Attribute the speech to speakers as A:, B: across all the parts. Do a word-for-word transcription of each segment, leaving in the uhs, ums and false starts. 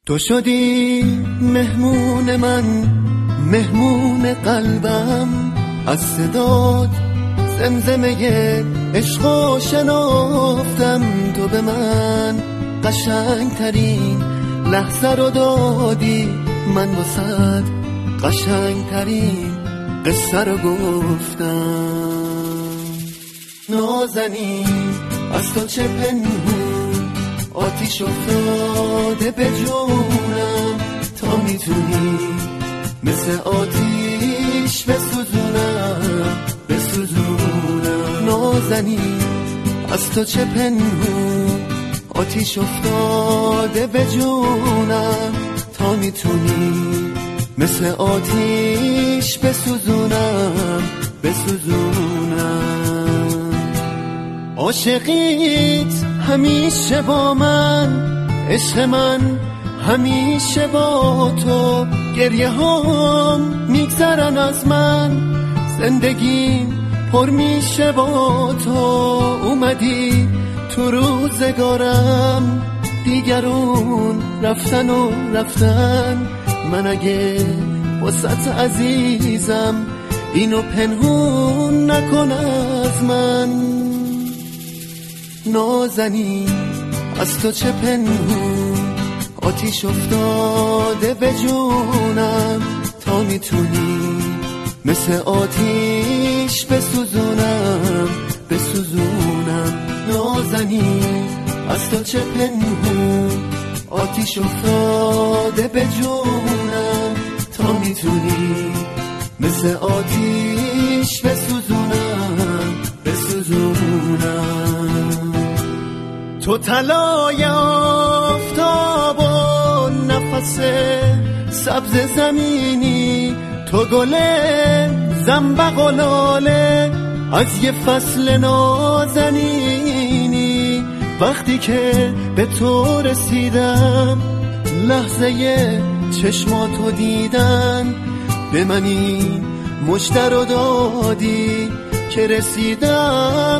A: تو شدی مهمون من، مهمون قلبم، از صدات زمزمه عشقو شنافتم. تو به من قشنگترین لحظه رو دادی، من واسد قشنگترین قصه رو گفتم. نازنین از تو چه پنهون، آتیش افتاده به جونم. تا میتونی مثل آتیش بسوزونم بسوزونم. نازنین از تو چه پنهون، آتیش افتاده به جونم. تا میتونی مثل آتیش بسوزونم بسوزونم. عاشقیت همیشه با من، عشق من همیشه با تو. گریه هام میگذرن از من، زندگیم پر میشه با تو. اومدی تو روزگارم، دیگرون رفتن و رفتن. من اگه واسط عزیزم، اینو پنهون نکن از من. نازنین از تو چه پنهون، آتیش افتاده به جونم. تا میتونی مثل آتیش بسوزونم بسوزونم. نازنین از تو چه پنهون، آتیش افتاده به جونم. تا میتونی مثل آتیش بسوزونم بسوزونم. تو طلای آفتاب و نفس سبز زمینی، تو گل زنبق و لاله از یه فصل نازنینی. وقتی که به تو رسیدم، لحظه چشماتو دیدن، به من این مژده رو دادی که رسیدم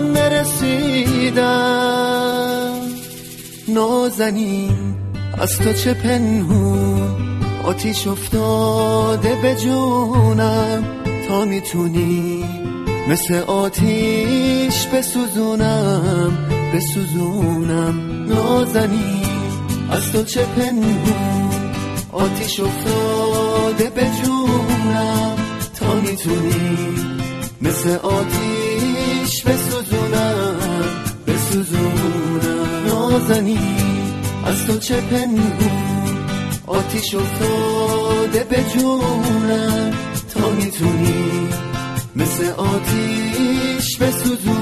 A: نرسیدم. نازنین از تو چه پنهون، آتیش افتاده به جونم. تا میتونی مثل آتیش بسوزونم بسوزونم. نازنین از تو چه پنهون، آتیش افتاده به جونم. تا میتونی مثل آتیش بسوزونم بسوزونم. نازنین از تو چه پنهون، آتیش افتاده به جونم. تا میتونی مثل آتیش بسوزونم